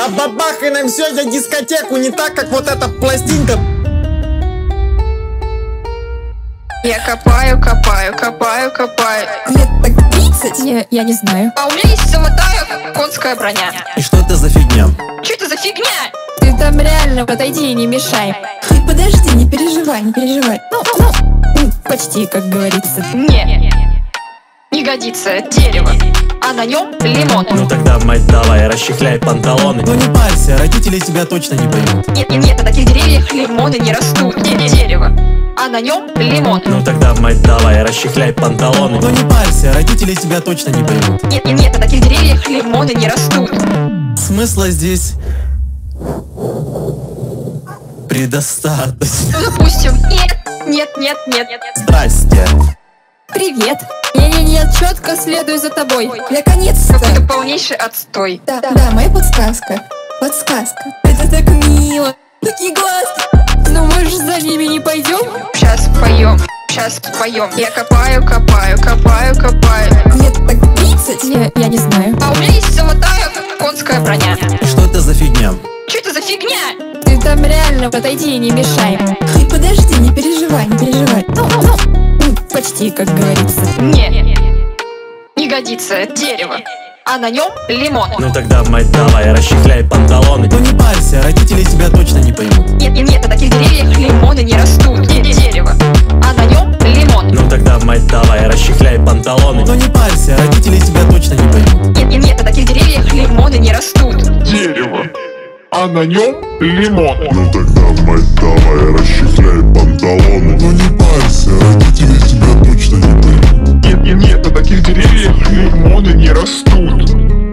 Да бабахай нам сегодня дискотеку, не так, как вот эта пластинка. Я копаю, копаю, копаю, копаю. Лет так 30? Я не знаю. А у меня есть золотая конская броня. И что это за фигня? Что это за фигня? Ты там реально подойди и не мешай. Ты подожди, не переживай, не переживай. Почти, как говорится. Не годится дерево, а на нем лимон. Ну тогда, мать, давай, расчехляй панталоны. Ну не парься, родители тебя точно не поймут. Нет, на таких деревьях лимоны не растут. Дерево, а на нем лимон. Ну тогда, мать, давай, расчехляй панталоны. Ну не парься, родители тебя точно не поймут. Нет, на таких деревьях лимоны не растут. Смысла здесь предостаточно. Ну, допустим, нет. Здрасте. Привет. Нет, четко следую за тобой. Наконец-то. Какой-то полнейший отстой. Да, моя подсказка. Подсказка. Это так мило. Такие глазки. Ну мы же за ними не пойдем. Сейчас поем. Я копаю, копаю, копаю, копаю. Лет так 30? Я не знаю. А у меня есть золотая конская броня. И что это за фигня? Что это за фигня? Ты там реально подойди и не мешай. Ты подожди, не переживай, не переживай. Почти, как говорится. Не годится дерево, а на нем лимон. Ну тогда, мать, давай, расчехляй панталоны. Ну не парься, родители тебя точно не поймут. Нет, на таких деревьях лимоны не растут. Дерево, а на нем лимон. Ну тогда, мать, давай, расчехляй панталоны. Ну не парься, родители тебя точно не поймут. Нет, на таких деревьях лимоны не растут. Дерево, а на нем лимон. Ну тогда, мать, давай, расчехляй панталоны. Ну не парься, родители тебя точно не поймут. Нет, на таких деревьях лимоны не растут.